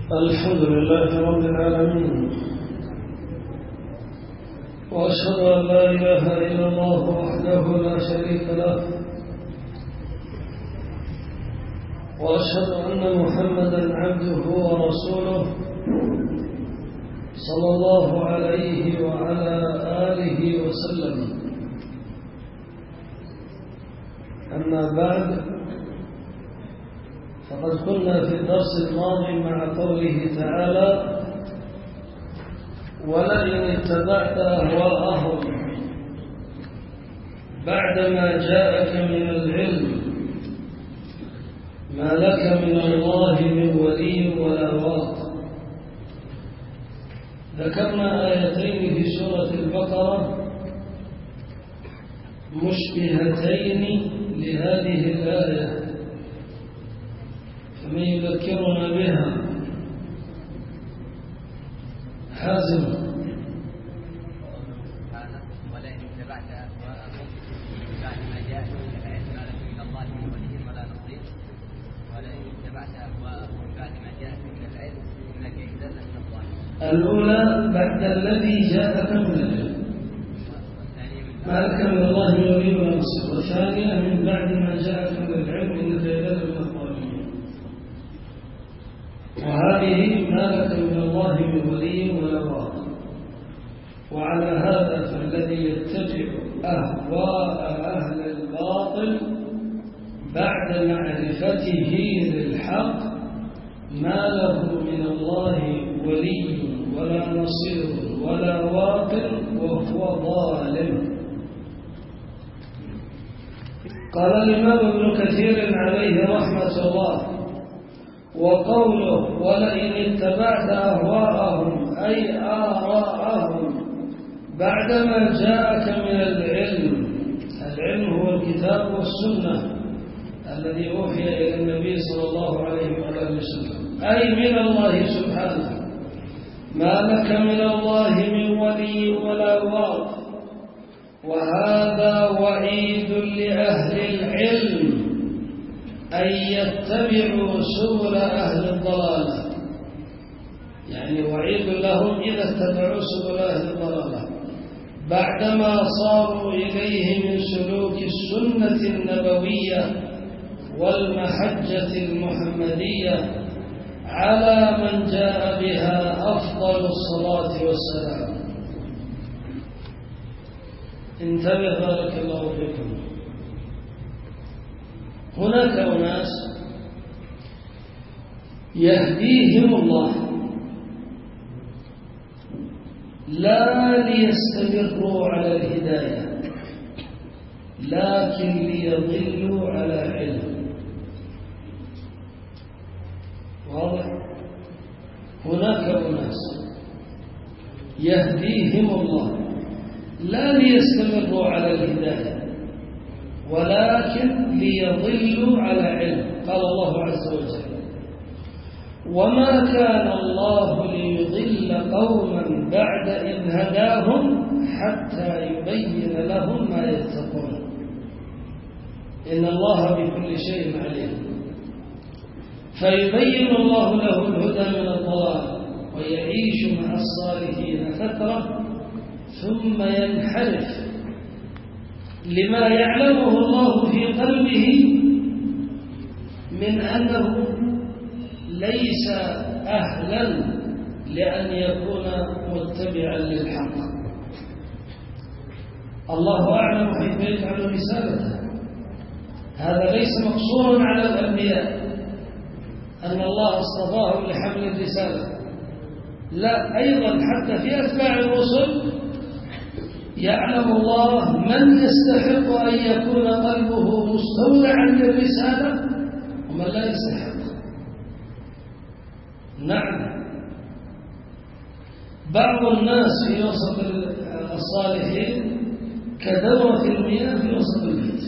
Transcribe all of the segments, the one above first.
الحمد لله رب العالمين، وأشهد أن لا إله إلا الله وحده لا شريك له، وأشهد أن محمدا عبده ورسوله صلى الله عليه وعلى آله وسلم. أما بعد، فقد كنا في الدرس الماضي مع قوله تعالى: ولئن اتبعت أهواءهم بعدما جاءك من العلم ما لك من الله من ولي ولا واق. ذكرنا آيتين في سورة البقرة مشبهتين لهذه الآية، فمن يذكرنا بها؟ حازم. ولئن اتبعت أهواءهم بعد ما جاءك من العلم ما لك من الله من ولي ولا نصير. ولئن اتبعت أهواءهم بعد ما جاءك من العلم إنك إذا لمن الظالمين. الأولى بعد الذي جاءك من العلم ما لك من الله من ولي ولا نصير، والثانية من بعد ما جاءك من العلم إنك إذا لمن الظالمين. وهذه ما لك من الله من ولي ولا واق. وعلى هذا فالذي يتبع أهواء أهل الباطل بعد معرفته للحق ما له من الله ولي ولا نصير ولا واق وهو ظالم. قال الإمام ابن كثير عليه رحمة الله: وقوله ولئن اتبعت أهواءهم أي آراءهم بعدما جاءك من العلم. العلم هو الكتاب والسنة الذي أوحي إلى النبي صلى الله عليه وسلم، أي من الله سبحانه. ما لك من الله من ولي ولا واق. وهذا وعيد لأهل العلم أن يتبعوا سبل أهل الضلالة، يعني وعيد لهم إذا اتبعوا سبل أهل الضلالة بعدما صاروا إليه من سلوك السنة النبوية والمحجة المحمدية على من جاء بها أفضل الصلاة والسلام. انتبه بارك الله فيكم. هناك أناس يهديهم الله لا ليستمروا على الهداية، لكن ليضلوا على علم. واضح؟ هناك أناس يهديهم الله لا ليستمروا على الهداية، ولكن ليضلوا على علم. قال الله عز وجل: وما كان الله ليضل قوما بعد إذ هداهم حتى يبين لهم ما يتقون إن الله بكل شيء عليم. فيبين الله له الهدى من الضلال ويعيش مع الصالحين فترة ثم ينحرف لما يعلمه الله في قلبه من أنه ليس أهلا لأن يكون متبعا للحق. الله أعلم حيث يجعل رسالته. هذا ليس مقصورا على الأنبياء أن الله اصطفاه لحمل الرسالة، لا، أيضا حتى في أتباع الرسل يعلم الله من يستحق أن يكون قلبه مستودعا للرسالة ومن لا يستحق. نعم، بعض الناس في وسط الصالحين كدورة المياه في وسط البيت،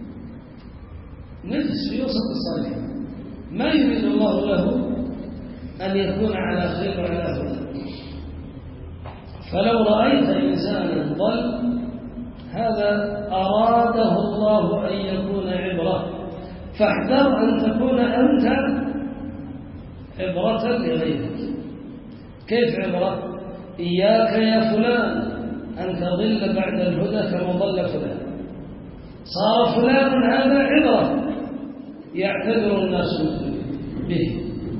نجس في وسط الصالحين، ما يريد الله له أن يكون على خير وعلى هدى. فلو رأيت إنسانا ضل هذا أراده الله أن يكون عبرة، فاحذر أن تكون أنت عبرة لغيرك. كيف عبرة؟ إياك يا فلان أن تضل بعد الهدى كما ضل فلان. صار فلان هذا عبرة يعتبر الناس به،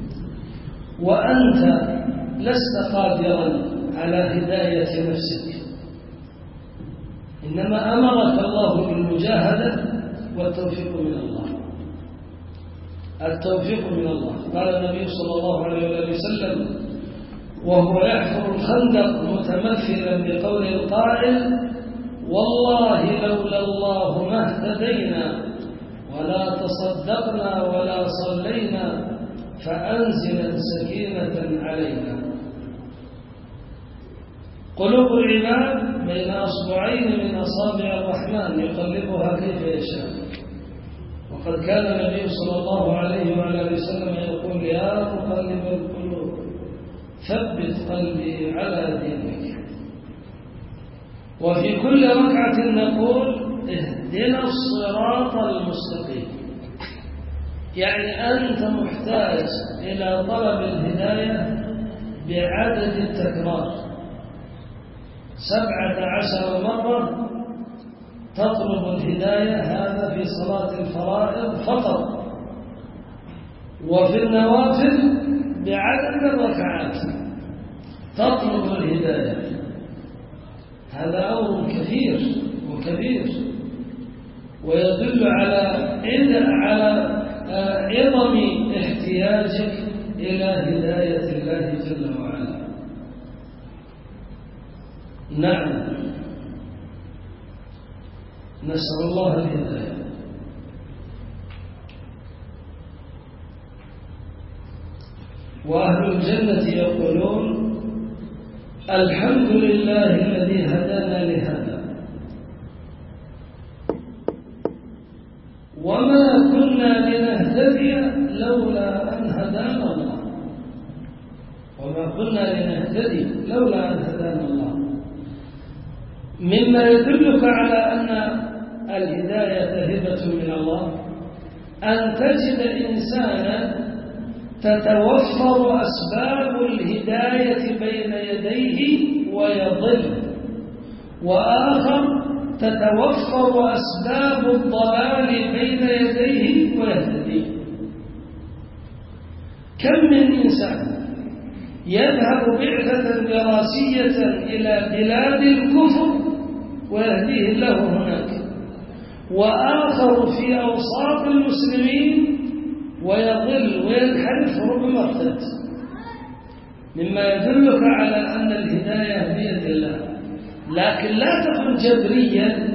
وأنت لست قادرا على هداية نفسك، إنما أمرك الله بالمجاهدة والتوفيق من الله. التوفيق من الله. قال النبي صلى الله عليه وسلم وهو يحفر الخندق متمثلا بقول القائل: والله لولا الله ما اهتدينا ولا تصدقنا ولا صلينا فأنزل سكينة علينا. قلوب العباد بين أصبعين من أصابع الرحمن يقلبها كيف يشاء. وقد كان النبي صلى الله عليه وعلى وسلم يقول: يا مقلب القلوب ثبت قلبي على دينك. وفي كل ركعة نقول: اهدنا الصراط المستقيم. يعني أنت محتاج إلى طلب الهداية بعدد التكرار 17 مرة تطلب الهداية، هذا في صلاة الفرائض فقط. وفي النوافل بعدد الركعات تطلب الهداية. هذا أمر كثير وكبير، ويدل على عظم احتياجك إلى هداية الله جل وعلا. نعم، نسأل الله الهداية. وأهل الجنة يقولون: الحمد لله الذي هدانا لهذا وما كنا لنهتدي لولا أن هدانا الله. وما كنا لنهتدي لولا أن هدانا الله. مما يدلك على أن الهداية هبة من الله أن تجد إنسانا تتوفر أسباب الهداية بين يديه ويضل، وآخر تتوفر أسباب الضلال بين يديه ويهتدي. كم من إنسان يذهب بعثة دراسية إلى بلاد الكفر ويهديه الله هناك، وآخر في أوساط المسلمين ويضل وينحرف ربما ارتد. مما يدلك على أن الهداية بيد الله. لكن لا تكن جبريا.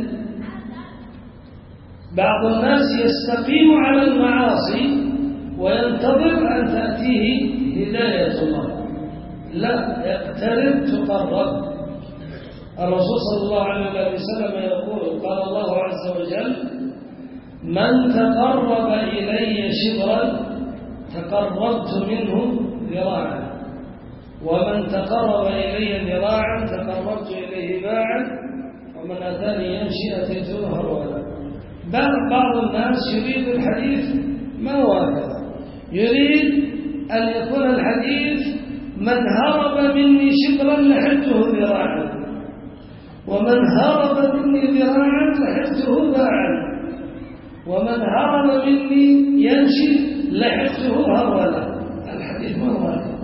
بعض الناس يستقيم على المعاصي وينتظر أن تأتيه هداية الله. لا، اقترب تقرب. الرسول صلى الله عليه وسلم يقول: قال الله عز وجل: من تقرب إلي شبرا تقربت منه ذراعا، ومن تقرب إلي ذراعا تقربت إليه باعا، ومن أتاني يمشي أتيته هرولا. بعض الناس يريد الحديث ما هو هكذا، يريد أن يكون الحديث: من هرب مني شبرا لحقته ذراعا، ومن هرب مني ذراعا لحقته باعا، ومن هرب مني يمشي لحقته هرولا. الحديث ما هو هكذا.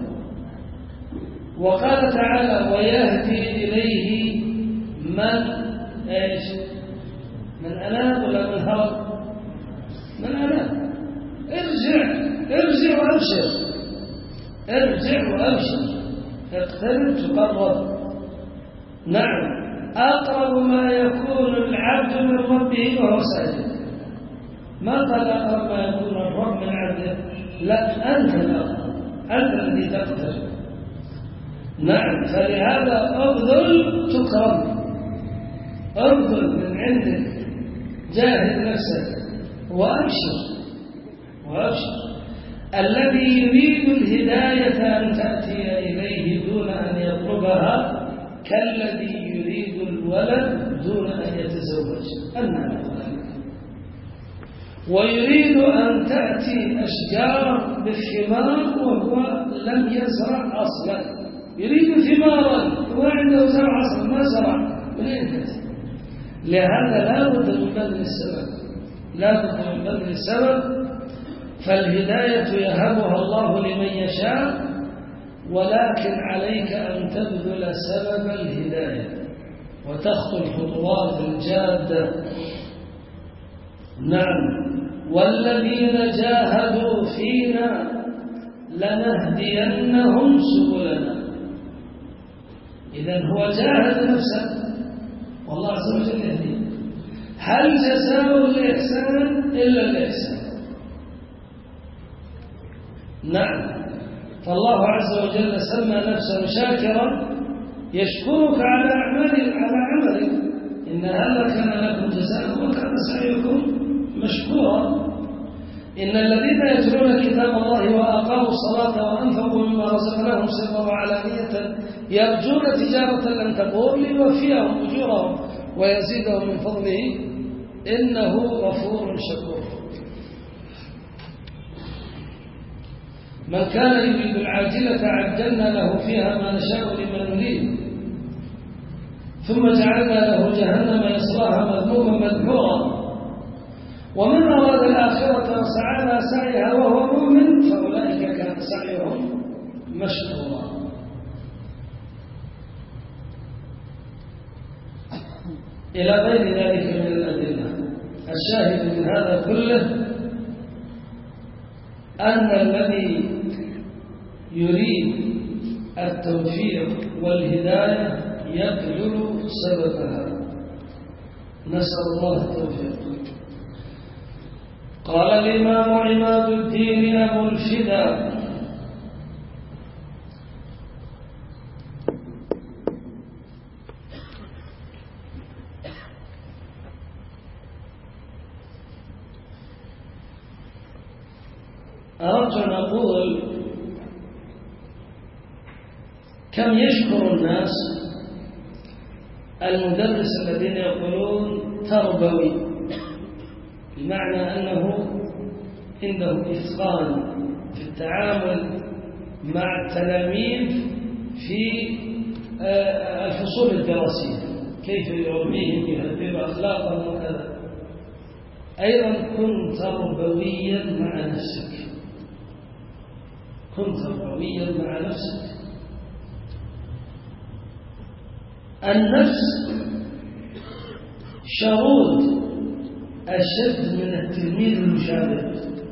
وقال تعالى: ويهدي إليه من من أناب ولا من هرب؟ من أناب. ارجع وأبشر، ارجع وأبشر، اقترب تقرب. نعم، أقرب ما يكون العبد من ربه وهو ساجد. ما قال أقرب ما يكون الرب من عبده، لا، أنت الأقرب، أنت الذي تقترب. نعم، فلهذا أبذل تكرم، أبذل من عندك، جاهد نفسك وأبشر. الذي يريد الهداية أن تأتي إليه دون أن يطلبها كالذي يريد الولد دون أن يتزوج. أنها ذلك. ويريد أن تأتي أشجار بالثمار وهو لم يزرع أصلا، يريد ثمارا وما عنده زرع أصلا، ما زرع، منين تأتي؟ لهذا لا بد من بذل السبب، لا بد من بذل السبب. فالهداية يهبها الله لمن يشاء، ولكن عليك أن تبذل سبب الهداية وتخطو الخطوات الجادة. نعم، والذين جاهدوا فينا لنهدينهم سبلنا. إذن هو جاهد نفسه والله عز وجل يهديه. هل جزاء الإحسان إلا الإحسان؟ نعم، فالله عز وجل سمى نفسه شاكرا يشكرك على عملك. إن هذا كان لكم جزاء وكان سعيكم مشكورا. إن الذين يتلون كتاب الله وأقاموا الصلاة وأنفقوا مما رزقناهم سرا وعلانية يرجون تجارة لن تبور ليوفيهم أجورهم ويزيدهم من فضله إنه غفور شكور. من كان يريد العاجلة عجلنا له فيها ما نشاء لمن نريد ثم جعلنا له جهنم يصلاها مذموما مدحورا. ومن أراد الآخرة وسعى لها سعيها وهو مؤمن فأولئك كان سعيهم مشكورا. إلى غير ذلك من الأدلة. الشاهد من هذا كله أن الذي يريد التوفيق والهداية يبذل سببها. نسأل الله التوفيق. قال الإمام عماد الدين أبو الفداء: أردت أن أقول كم يشكر الناس المدرس الذين يقولون تربوي، بمعنى أنه عنده إتقان في التعامل مع التلاميذ في الفصول الدراسية، كيف يربيهم يهذب أخلاقهم وكذا. أيضا كن تربويا مع نفسك، كن تربويا مع نفسك. النفس شرود أشد من التلميذ المشاغب.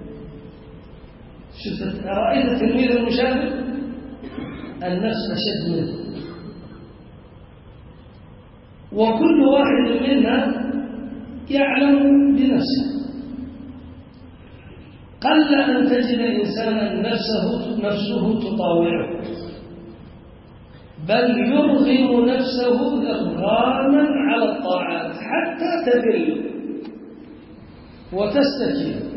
شفت رأيت التلميذ المشاغب؟ النفس أشد منه، وكل واحد منا يعلم بنفسه. قل أن تجد إنسانا نفسه تطاوعه، بل يرغم نفسه إرغاما على الطاعات حتى تذل وتستكين.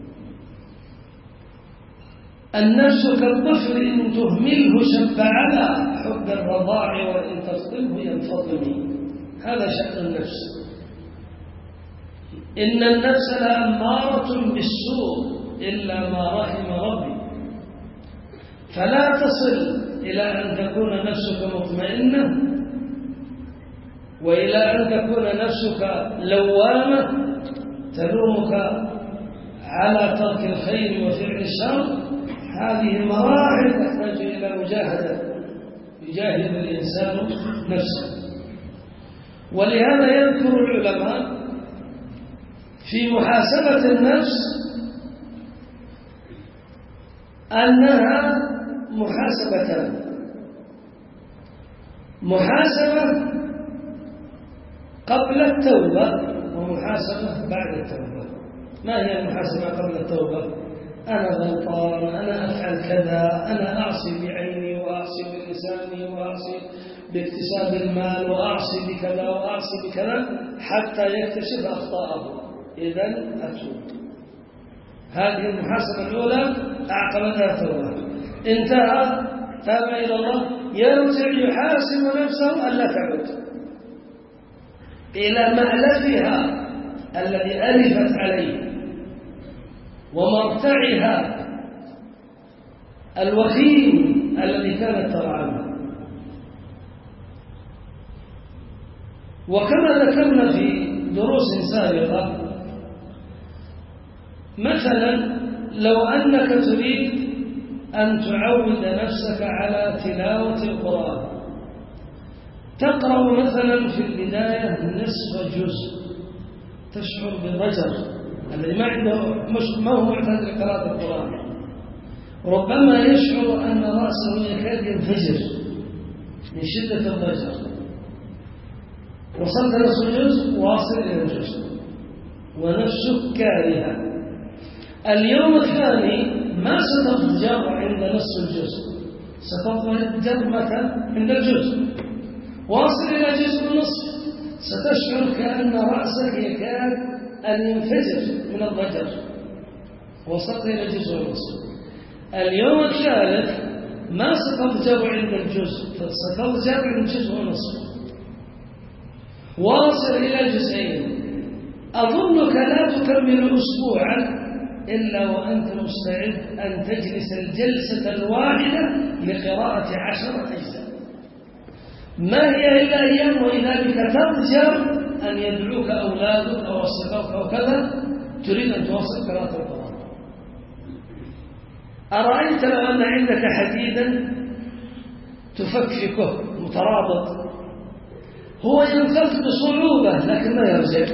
النفس كالطفل إن تهمله شب على حب الرضاع وإن تفضله ينفضل. هذا شأن النفس. إن النفس لأمارة بالسوء إلا ما رحم ربي. فلا تصل إلى أن تكون نفسك مطمئنة وإلى أن تكون نفسك لوامة تلومك على ترك الخير وفعل الشر. هذه مراحل تحتاج إلى مجاهدة، يجاهد الإنسان نفسه. ولهذا يذكر العلماء في محاسبة النفس أنها محاسبتان: محاسبة قبل التوبة ومحاسبة بعد التوبة. ما هي المحاسبة قبل التوبة؟ أنا غلطان، أنا أفعل كذا، أنا أعصي بعيني وأعصي بلساني وأعصي باكتساب المال وأعصي بكذا وأعصي بكذا حتى يكتشف أخطاءه، إذن أتوب. هذه المحاسبة الأولى أعقبتها توبة. انتهى، تاب إلى الله، يرجع يحاسب نفسه ألا تعود إلى مألفها الذي ألفت عليه ومرتعها الوخيم الذي كانت ترعاه. وكما ذكرنا في دروس سابقة، مثلا لو أنك تريد أن تعود نفسك على تلاوة القرآن، تقرأ مثلا في البداية نصف جزء، تشعر بالضجر الذي ما هو معتاد لقراءة القرآن، ربما يشعر أن رأسه يكاد ينفجر من شدة الضجر. وصلت نصف جزء، واصل إلى الجزء ونفسك كارهة. اليوم الثاني ما ستضجر عند نصف الجزء، ستضجر متى؟ عند الجزء. واصل إلى جزء ونصف، ستشعر كأن رأسك يكاد أن ينفجر من الضجر. وصلت إلى جزء ونصف. اليوم الثالث ما ستضجر عند الجزء، ستضجر عند جزء ونصف. واصل إلى جزئين. أظنك لا تكمل أسبوعا إلا وأنت مستعد أن تجلس الجلسة الواحدة لقراءة 10 أجزاء. ما هي إلا أيام وإذا بك تضجر أن يدعوك أولادك أو أصدقائك أو كذا، تريد أن تواصل قراءة القرآن. أرأيت لو أن عندك حديدا تفككه مترابط، هو ينفك بصعوبة لكن ما يرجع،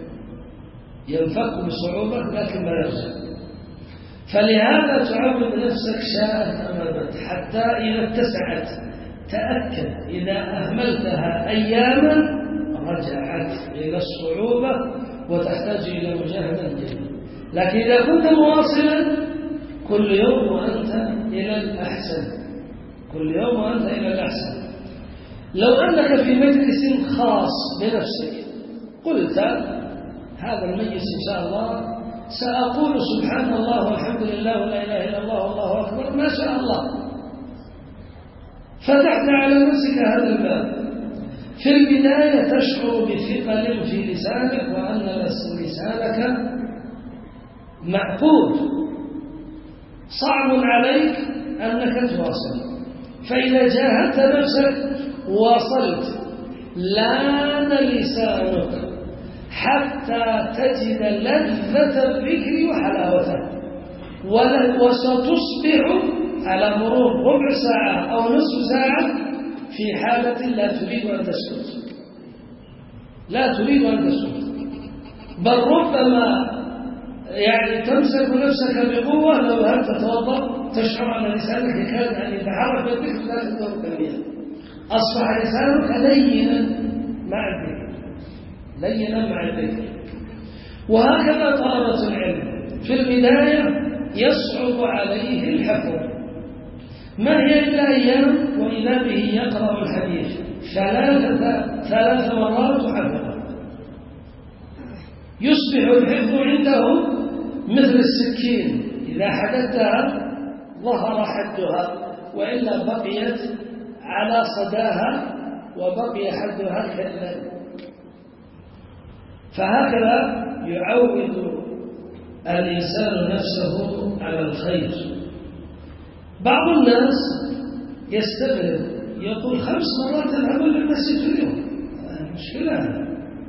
ينفك بصعوبة لكن ما يرجع. فلهذا تعود نفسك شاءت أمامك حتى إذا اتسعت تأكد إذا أهملتها أياما رجعت إلى الصعوبة وتحتاج إلى مجاهدة جديدة. لكن إذا كنت مواصلا كل يوم وأنت إلى الأحسن، كل يوم وأنت إلى الأحسن. لو أنك في مجلس خاص بنفسك قلت هذا المجلس إن شاء الله سأقول سبحان الله والحمد لله ولا إله إلا الله والله أكبر ما شاء الله، فتحت على نفسك هذا الباب. في البداية تشعر بثقل في لسانك وأن لسانك معقود، صعب عليك أنك تواصل. فإذا جاهدت نفسك واصلت لان لسانك حتى تجد لذة الذكر وحلاوته، وستصبح على مرور ربع ساعة أو نصف ساعة في حالة لا تريد أن تسكت، لا تريد أن تسكت، بل ربما تمسك نفسك بقوة. لو ذهبت تتوضأ تشعر أن لسانك يكاد أن يتحرك بالذكر لا تقدر تكمله، أصبح لسانك لينا مع الذكر، لينا مع الذكر. وهكذا طلبة العلم في البداية يصعب عليه الحفظ، ما هي إلا أيام وإذا به يقرأ الحديث 3 مرات حفظه، يصبح الحفظ عنده مثل السكين، إذا حددتها ظهر حدها وإلا بقيت على صداها وبقي حدها كالذل. فهكذا يعود الإنسان نفسه على الخير. بعض الناس يستغرب يقول 5 مرات أذهب للمسجد في اليوم، مشكلة.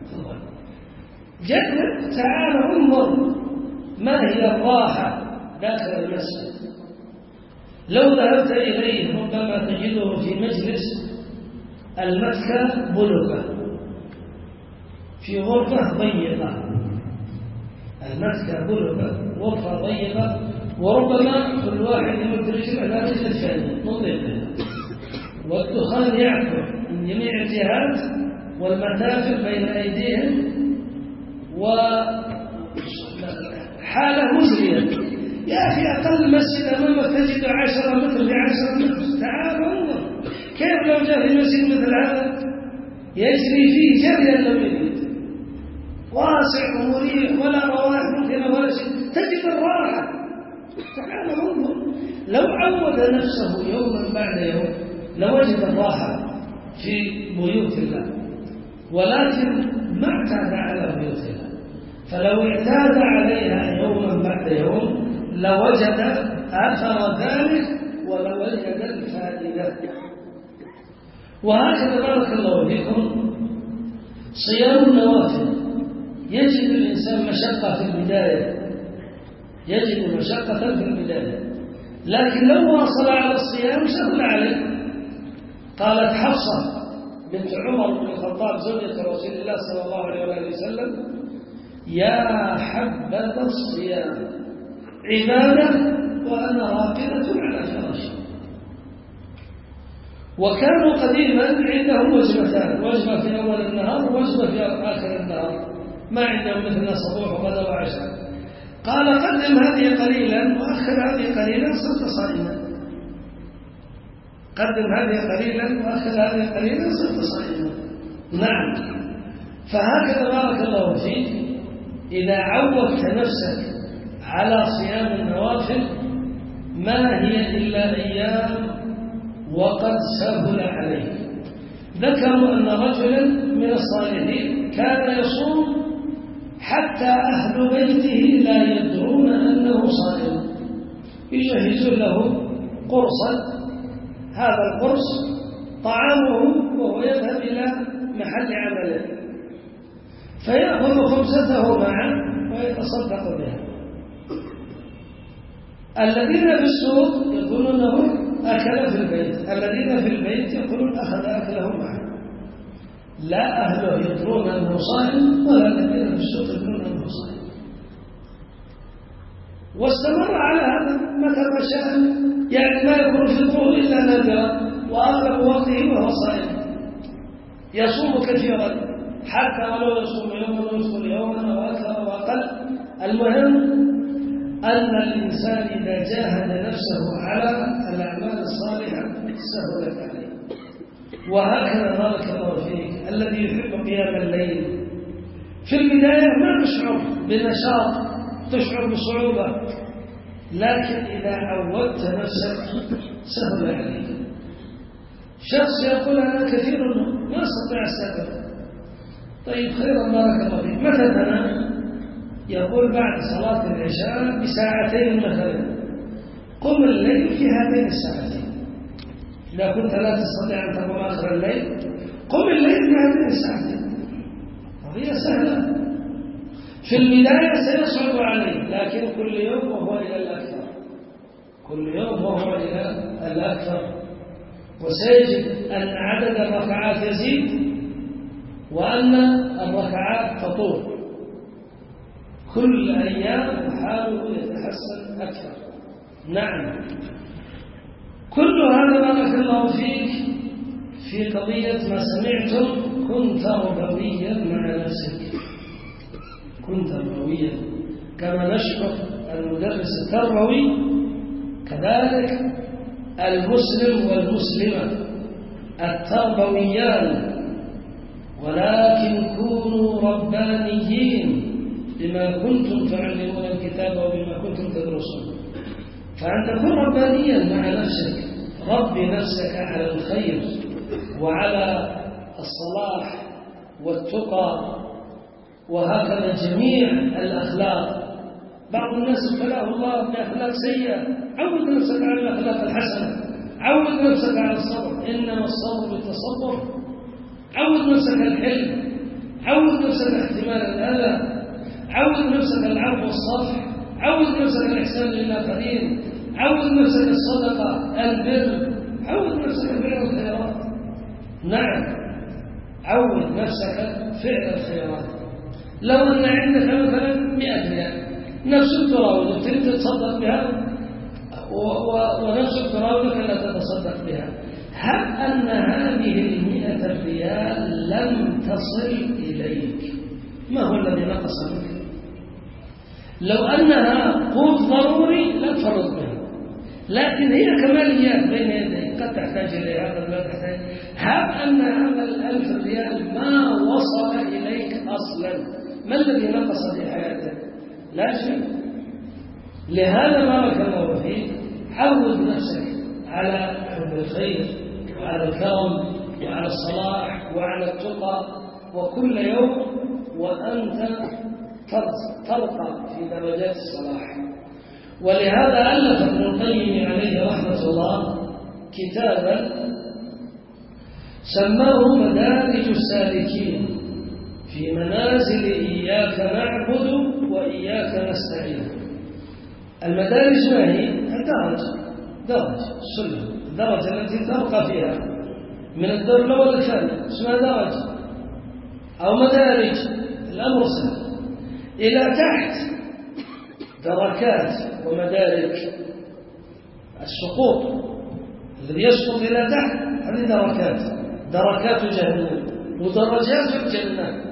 جرب، تعال انظر ما هي الراحة داخل المسجد. لو ذهبت إليه ربما تجده في مجلس المكة بلوكة في غرفة ضيقة، المكة بلوكة غرفة ضيقة، وربما كل واحد يمد رجل على رجل الثاني نظيفة، والدخان يعكر من جميع الجهات والمتافر بين أيديهم، وحالة مزرية. يا أخي أقل مسجد أمامك تجد 10 متر في 10 متر، تعال انظر كيف لو جاء في مسجد مثل هذا يجري فيه جريا لو يريد، واسع ومريح ولا روائح ممكنة ولا شيء، تجد الراحة. تعال انظر، لو عود نفسه يوما بعد يوم لوجد الراحة في بيوت الله، ولكن ما اعتاد على بيوت الله. فلو اعتاد عليها يوما بعد يوم لوجد أثر ذلك ولو وجد الفائدة. وهكذا بارك الله فيكم صيام النوافل يجد الإنسان مشقة في البداية، يجد مشقة في البداية، لكن لو واصل على الصيام سهل عليه. قالت حفصة بنت عمر بن الخطاب زوجة رسول الله صلى الله عليه وآله وسلم: يا حبذا الصيام عبادة وأنا راقدة على فراشي. وكانوا قديما عندهم وجبتان، وجبة في أول النهار ووجبة في آخر النهار، ما عندهم مثل صبوح وغداء وعشاء. قال: قدم هذه قليلا وأخر هذه قليلا صرت صائما. قدم هذه قليلا وأخر هذه قليلا صرت صائما. نعم. فهكذا بارك الله فيك إذا عودت نفسك على صيام النوافل ما هي إلا أيام وقد سهل عليك. ذكروا أن رجلا من الصالحين كان يصوم حتى أهل بيته لا يدرون أنه صائم، يجهزون له قرصا، هذا القرص طعامه وهو يذهب إلى محل عمله، فيأخذ خبزته معه ويتصدق بها. الذين في السوق يقولون له أكل في البيت، الذين في البيت يقولون أخذ أكله معه. لا أهله يدرون أنه صائم ولا الذين في السوق يدرون أنه صائم. واستمر على هذا متى ما شاء، يعني ما يكون في الظهر إلا نادرا، وأغلب وقته وهو صائم يصوم كثيرا، حتى ولو يصوم يوما ويفطر يوما أو أكثر أو أقل. المهم أن الإنسان إذا جاهد نفسه على الأعمال الصالحة سهلت عليه. وهكذا بارك الله فيك الذي يحب قيام الليل في البداية ما تشعر بنشاط، تشعر بصعوبة، لكن إذا عودت نفسك سهل عليك. شخص يقول: أنا كثير ما أستطيع السفر. طيب خيرا بارك الله فيك، متى تنام؟ يقول: بعد صلاة العشاء بساعتين مثلا. قم الليل في هاتين الساعتين. إذا كنت لا تستطيع أن تقوم آخر الليل قم الليل في هاتين الساعتين. قضية سهلة. في البداية سيصعب عليه، لكن كل يوم وهو إلى الأكثر، كل يوم وهو إلى الأكثر. وسيجد أن عدد الركعات يزيد وأن الركعات تطول. كل أيام حاله يتحسن أكثر. نعم. كل هذا بارك الله فيك في قضية ما سمعتم كنت ربويا مع نفسك، كنت ربويا. كما نشكر المدرس التربوي كذلك المسلم والمسلمة التربويان، ولكن كونوا ربانيين بما كنتم تعلمون الكتاب وبما كنتم تدرسون. فأن تكون ربانيا مع نفسك، ربي نفسك على الخير وعلى الصلاح والتقى وهكذا جميع الأخلاق. بعض الناس ابتلاه الله بأخلاق سيئة، عود نفسك على الأخلاق الحسنة، عود نفسك على الصبر، إنما الصبر بالتصبر. عود نفسك الحلم، عود نفسك احتمال الأذى، عود نفسك العفو والصفح، عود نفسك الإحسان للآخرين، عود نفسك الصدقة، البر، عود نفسك فعل الخيرات. نعم، عود نفسك فعل الخيرات. لو أن عندك مثلا 100 ريال نفسك تراودك تريد تتصدق بها ونفسك تراودك لا تتصدق بها، هب أن هذه 100 ريال لم تصل إليك، ما هو الذي نقص منك؟ لو أنها قوت ضروري لا تفرط بها، لكن هي كماليات بين يديك، قد تحتاج إليها قد لا تحتاج. هب أن هذا 1000 ريال ما وصل إليك أصلا، ما الذي نقص في حياتك؟ لا شيء. لهذا بارك الله فيك عود نفسك على حب الخير وعلى الكرم وعلى الصلاح وعلى التقى، وكل يوم وأنت ترقى في درجات الصلاح. ولهذا ألف ابن القيم عليه رحمة الله كتابا سماه مدارج السالكين في منازل إياك نعبد وإياك نستعين. المدارج ما هي؟ درج السلم، الدرجة التي ترقى فيها من الدور الأول للثاني اسمها درج أو مدارج. الأمر سهل. إلى تحت دركات ومدارك. السقوط الذي يسقط إلى تحت هذه دركات جهنم ودرجات الجنة.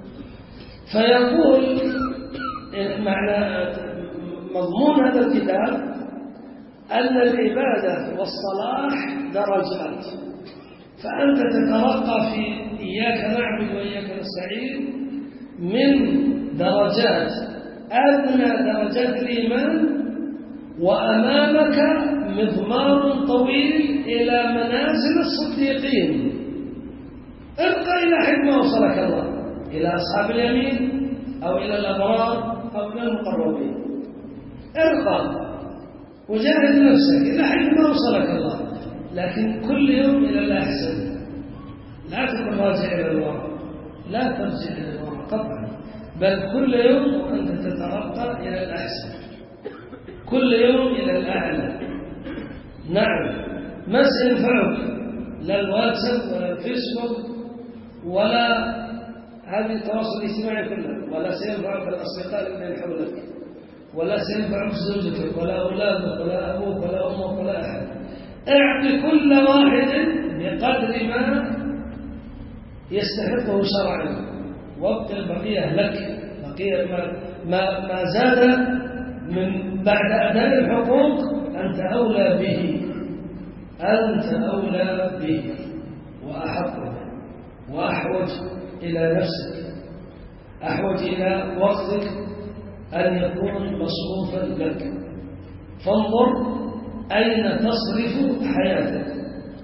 فيقول معنى مضمون هذا الكتاب أن العبادة والصلاح درجات، فأنت تترقى في إياك نعبد وإياك نستعين من درجات أدنى درجات الإيمان، وأمامك مضمار طويل إلى منازل الصديقين. ارقى إلى حد ما وصلك الله، إلى أصحاب اليمين أو إلى الأبرار أو إلى المقربين. ارقى وجاهد نفسك إلى حد ما وصلك الله، لكن كل يوم إلى الأحسن. لا تكن راجع إلى الوراء، لا ترجع إلى الوراء قطعا، بل كل يوم وأنت تترقى إلى الأحسن، كل يوم إلى الأعلى. نعم، ما سينفعك لا الواتساب ولا الفيسبوك ولا هذه التواصل الاجتماعي كله، ولا سينفعك الأصدقاء الذين حولك، ولا سينفعك زوجتك ولا أولادك ولا أبوك ولا أمك ولا أحد. اعطي كل واحد بقدر ما يستحقه شرعا، وابقي البقية لك. بقية ما زاد من بعد أداء الحقوق أنت أولى به، أنت أولى به وأحق به وأحوج إلى نفسك، أحوج إلى وقتك أن يكون مصروفا لك. فانظر أين تصرف حياتك.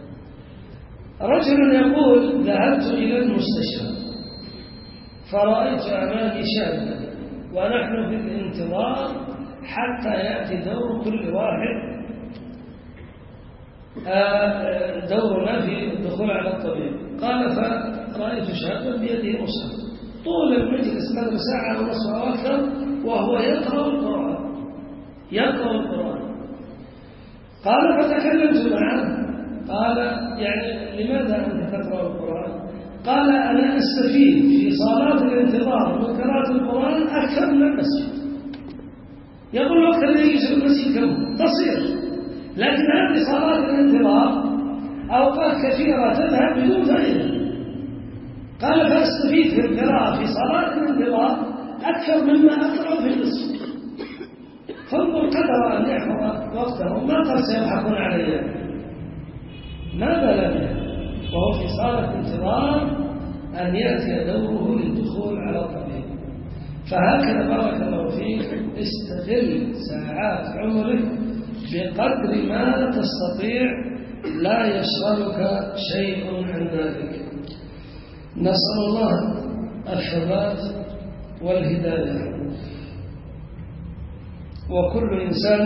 رجل يقول ذهبت إلى المستشفى فرأيت أمامي شابا ونحن في الانتظار حتى يأتي دور كل واحد، دورنا في الدخول على الطبيب. قال فرأيت شابا بيده مصحف طول المجلس قدر ساعة ونصف أو أكثر وهو يقرأ القرآن. قال فتكلمت معه، قال يعني لماذا أنت تقرأ القرآن؟ قال أنا أستفيد في صلاة الانتظار من قراءة القرآن أكثر من المسجد. يقول الوقت الذي يجلس المسجد كم تصير، لكن هذه صلاة الانتظار أوقات كثيرة تذهب بدون فائدة. قال فأستفيد في القراءة في صلاة الانتظار أكثر مما أقرأ في المسجد. فانظر قدر أن يحفظ وقته، ما قد سيضحكون عليه، ماذا لم وهو في صالة انتظار أن يأتي دوره للدخول على الطبيب. فهكذا بارك الله فيك استغل ساعات عمرك بقدر ما تستطيع، لا يشغلك شيء عن ذلك. نسأل الله الثبات والهداية. وكل إنسان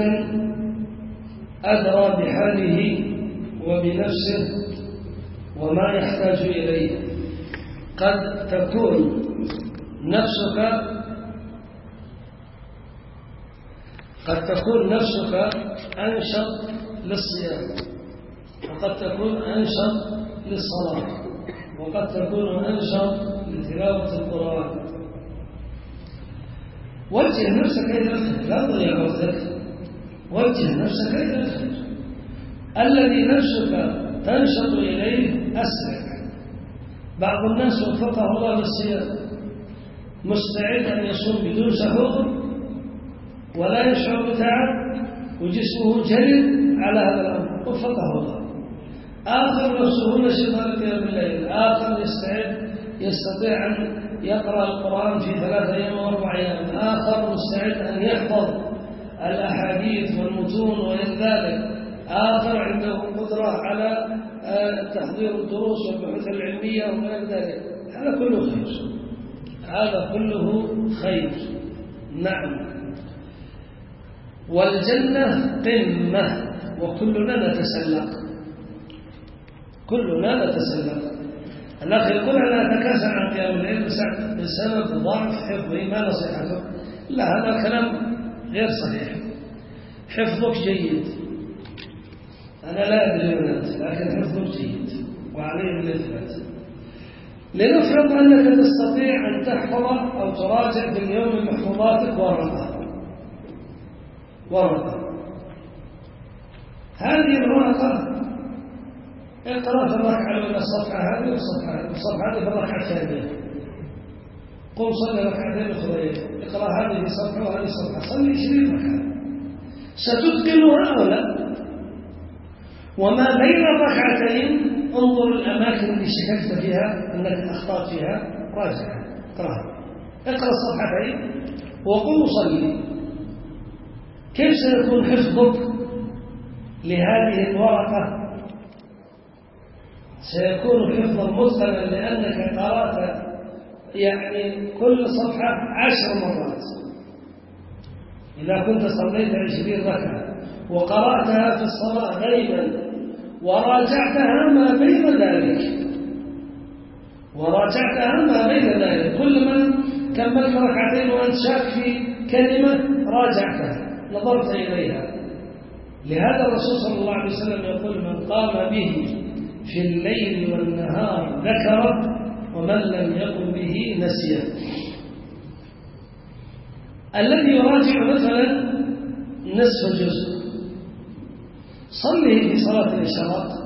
أدرى بحاله وبنفسه وما يحتاج إليه. قد تكون نفسك أنشط للصيام، وقد تكون أنشط للصلاة، وقد تكون أنشط لتلاوة القرآن. وجه نفسك إلى الخير، لا تضيع وقتك، وجه نفسك إلى الخير. الذي نفسك تنشط إليه أسرع. بعض الناس وفقه الله للصيام مستعد أن يصوم بدون سحور ولا يشعر بتعب وجسمه جلد على هذا الأمر، وفقه الله. آخر نفسه نشط قيام الليل، آخر يستطيع أن يقرأ القرآن في 3 أيام و4 أيام، آخر مستعد أن يحفظ الأحاديث والمتون وغير ذلك، آخر عنده قدرة على تحضير الدروس والبحوث العلمية وغير ذلك. هذا كله خير، هذا كله خير. نعم. والجنة قمة، وكلنا نتسلق، كلنا نتسلق. الأخ يقول أنا أتكاسل عن قيام الليل بسبب ضعف حفظي، ما نصيحتك؟ لا، هذا كلام غير صحيح. حفظك جيد، أنا لا أدري من أنت، لكن حفظك جيد وعليه الإثبات. لنفرض أنك تستطيع أن تحفظ أو تراجع في اليوم من محفوظاتك ورقة. هذه الورقة اقرأ في الركعة الأولى الصفحة هذه والصفحة هذه في الركعة الثانية. قم صلي ركعتين أخرين، اقرأ هذه صفحة وهذه صفحة، صلي 20 ركعة. ستتقنها أو لا؟ وما بين الركعتين انظر الأماكن اللي شككت فيها أنك أخطأت فيها، راجعها، اقرأ الصفحتين وقم صلي. كيف سيكون حفظك لهذه الورقة؟ سيكون حفظا متقنا لأنك قرأت يعني كل صفحة 10 مرات. إذا كنت صليت 20 ركعة وقرأتها في الصلاة غيبا وراجعتها ما بين ذلك، كلما كملت ركعتين وأنت شاك في كلمة راجعتها، نظرت إليها. لهذا الرسول صلى الله عليه وسلم يقول من قام به في الليل والنهار ذكره ومن لم يقم به نسيه. الذي يراجع مثلا نصف جزء صليه في صلاة الإشراق،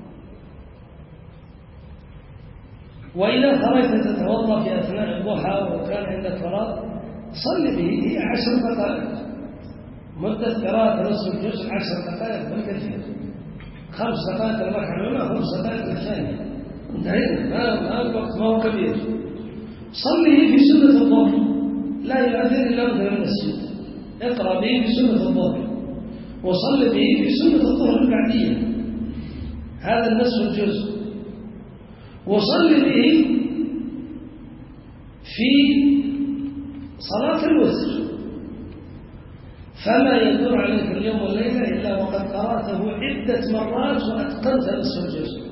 وإذا خرجت تتوضأ في أثناء الضحى وكان عندك فراغ صلي به، هي 10 دقائق. مدة قراءة نصف الجزء 10 دقائق بالكثير، 5 دقائق الركعة الأولى، 5 دقائق الثانية، انتهينا. ما الوقت ما هو كبير. صلي في سنة الظهر، لا يؤثر إلا مثل المسجد، اقرأ به في سنة الظهر وصلي به في سنة الظهر البعدية، هذا النصف الجزء. وصلي به في صلاة الوتر، فما يدور عليك اليوم والليلة إلا وقد قرأته عدة مرات وأتقنت نصف الجزء.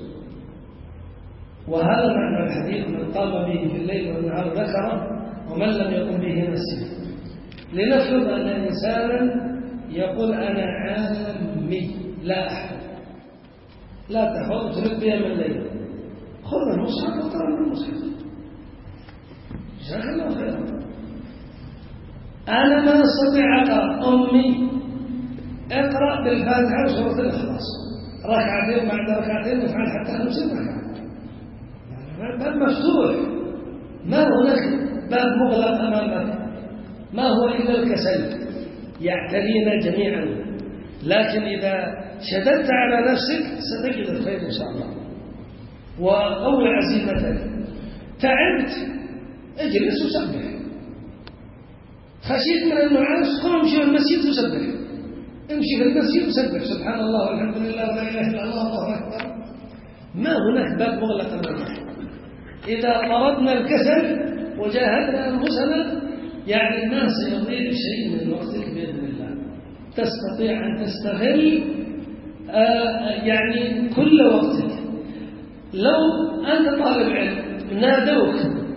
وهذا معنى الحديث من قام به في الليل والنهار ذكره ومن لم يقم به نسيه. لنفرض أن إنسانا يقول أنا عامي لا أحفظ، لا تحفظ ترد بها من الليل، خذ المصحف وقرأ من المصحف، جزاك الله خيرا. أنا ما أستطيع أقرأ، أمي اقرأ بالفاتحة وسورة الإخلاص، ركعتين بعد ركعتين نفعل حتى 50 ركعة. باب مفتوح، ما هناك باب مغلق أمامك، ما هو إلا الكسل يعترينا جميعا. لكن إذا شددت على نفسك ستجد الخير إن شاء الله. وقوي عزيمتك، تعبت اجلس وسبح، خشيت من النعاس قم امشي في المسجد وسبح، امشي في المسجد وسبح سبحان الله والحمد لله ولا إله إلا الله والله أكبر. ما هناك باب مغلق أمامك. إذا طردنا الكسل وجاهدنا أنفسنا يعني ما سيضيع شيء من وقتك بإذن الله. تستطيع أن تستغل يعني كل وقتك. لو أنت طالب علم نادوك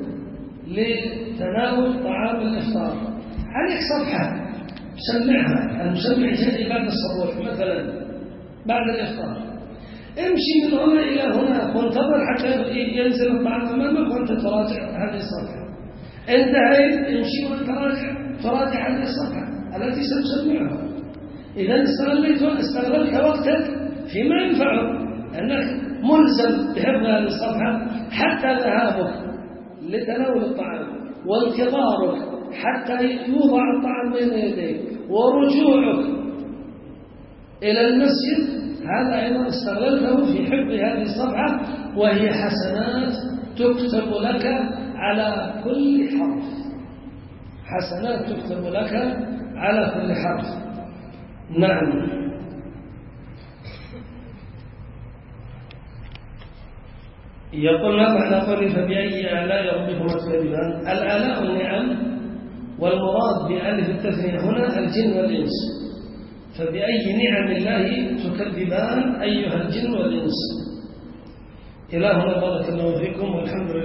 لتناول طعام الإفطار، عليك صفحة سمعها، المسمع جدي بعد الصبوح مثلا بعد الإفطار، امشي من هنا إلى هنا وانتظر حتى ينزل الطعام أمامك وأنت تراجع هذه الصفحة. انتهيت امشي وتراجع هذه الصفحة التي ستسمعها. إذا استغللت وقتك فيما ينفعك، أنك ملزم بحفظ هذه الصفحة حتى ذهابك لتناول الطعام وانتظارك حتى يوضع الطعام بين يديك ورجوعك إلى المسجد، هذا أيضا استغللته في حفظ هذه الصفحة، وهي حسنات تكتب لك على كل حرف، حسنات تكتب لك على كل حرف. نعم. يقول ما معنى قولي فبأي آلاء ربكما تكذبان؟ الآلاء النعم، والمراد بألف التثنية هنا الجن والإنس، فبأي نعم الله تكذبان أيها الجن والإنس. إلهنا بارك الله فيكم والحمد لله.